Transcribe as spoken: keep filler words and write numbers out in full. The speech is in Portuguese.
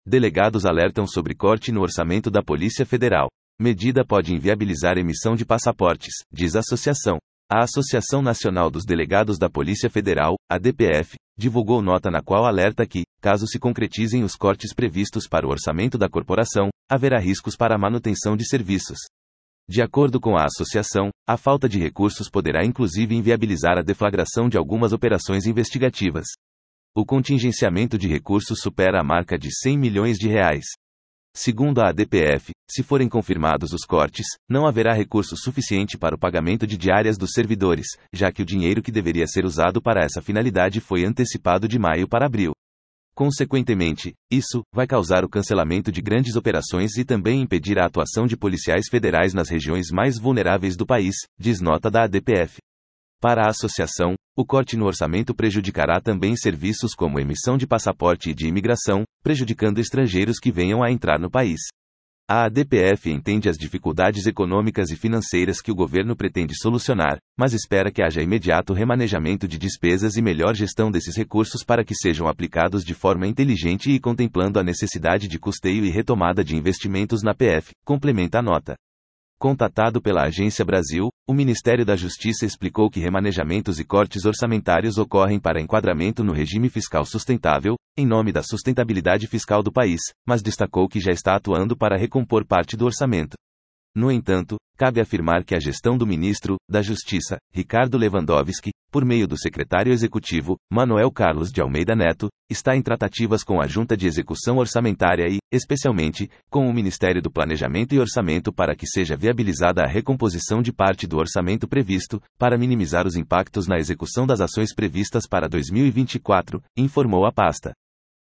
Delegados alertam sobre corte no orçamento da Polícia Federal. Medida pode inviabilizar emissão de passaportes, diz a associação. A Associação Nacional dos Delegados da Polícia Federal, a D P F, divulgou nota na qual alerta que, caso se concretizem os cortes previstos para o orçamento da corporação, haverá riscos para a manutenção de serviços. De acordo com a associação, a falta de recursos poderá inclusive inviabilizar a deflagração de algumas operações investigativas. O contingenciamento de recursos supera a marca de cem milhões de reais. Segundo a A D P F, se forem confirmados os cortes, não haverá recurso suficiente para o pagamento de diárias dos servidores, já que o dinheiro que deveria ser usado para essa finalidade foi antecipado de maio para abril. Consequentemente, isso vai causar o cancelamento de grandes operações e também impedir a atuação de policiais federais nas regiões mais vulneráveis do país, diz nota da A D P F. Para a associação, o corte no orçamento prejudicará também serviços como emissão de passaporte e de imigração, prejudicando estrangeiros que venham a entrar no país. A A D P F entende as dificuldades econômicas e financeiras que o governo pretende solucionar, mas espera que haja imediato remanejamento de despesas e melhor gestão desses recursos para que sejam aplicados de forma inteligente e contemplando a necessidade de custeio e retomada de investimentos na P F, complementa a nota. Contatado pela Agência Brasil, o Ministério da Justiça explicou que remanejamentos e cortes orçamentários ocorrem para enquadramento no regime fiscal sustentável, em nome da sustentabilidade fiscal do país, mas destacou que já está atuando para recompor parte do orçamento. No entanto, cabe afirmar que a gestão do ministro da Justiça, Ricardo Lewandowski, por meio do secretário executivo, Manuel Carlos de Almeida Neto, está em tratativas com a Junta de Execução Orçamentária e, especialmente, com o Ministério do Planejamento e Orçamento para que seja viabilizada a recomposição de parte do orçamento previsto, para minimizar os impactos na execução das ações previstas para dois mil e vinte e quatro, informou a pasta.